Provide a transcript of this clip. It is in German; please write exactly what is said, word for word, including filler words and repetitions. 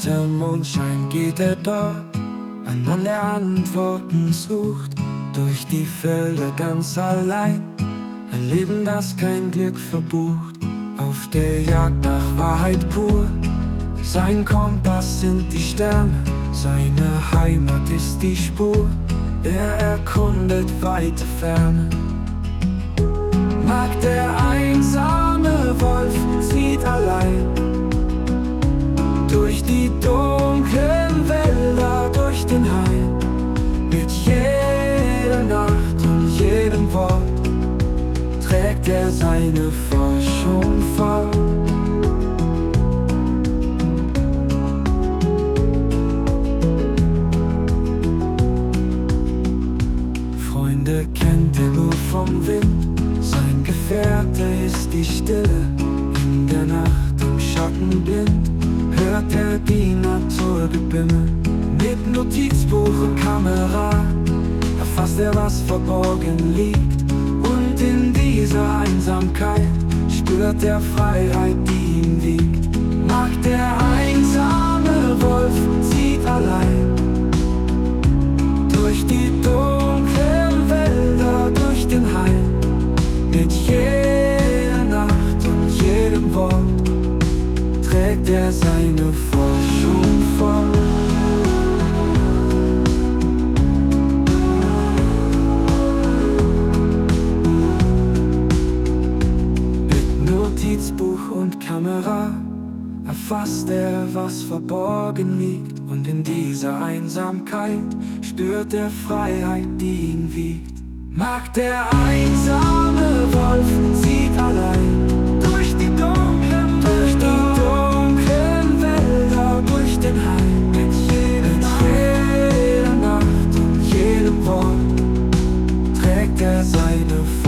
unter Mondschein geht er dort an, an der Antworten sucht, durch die Felder ganz allein. Ein Leben, das kein Glück verbucht, auf der Jagd nach Wahrheit pur. Sein Kompass sind die Sterne, seine Heimat ist die Spur. Er erkundet weite Ferne. Mag der einsame Wolf zieht allein durch die dunklen Wälder, durch den Hain. Mit jeder Nacht und jedem Wort trägt er seine Forschung fort. Freunde kennt er nur vom Wind, sein Gefährte ist die Stille. In der Nacht im Schatten blind hört er die Natur gebimmeln. Mit Notizbuch und Kamera erfasst er, was verborgen liegt. Und in dieser Einsamkeit spürt er Freiheit, die ihn wiegt. Mag der einsame Wolf zieht allein durch die dunklen Wälder, durch den Hain. Mit jeder Nacht und jedem Wort trägt er seine Forschung fort. Mit Notizbuch und Kamera erfasst er, was verborgen liegt. Und in dieser Einsamkeit spürt er Freiheit, die ihn wiegt. Mag der einsame Wolf zieht allein durch die dunklen, durch die dunklen Wälder, durch den Hain. Mit jeder Nacht und jedem Wort trägt er seine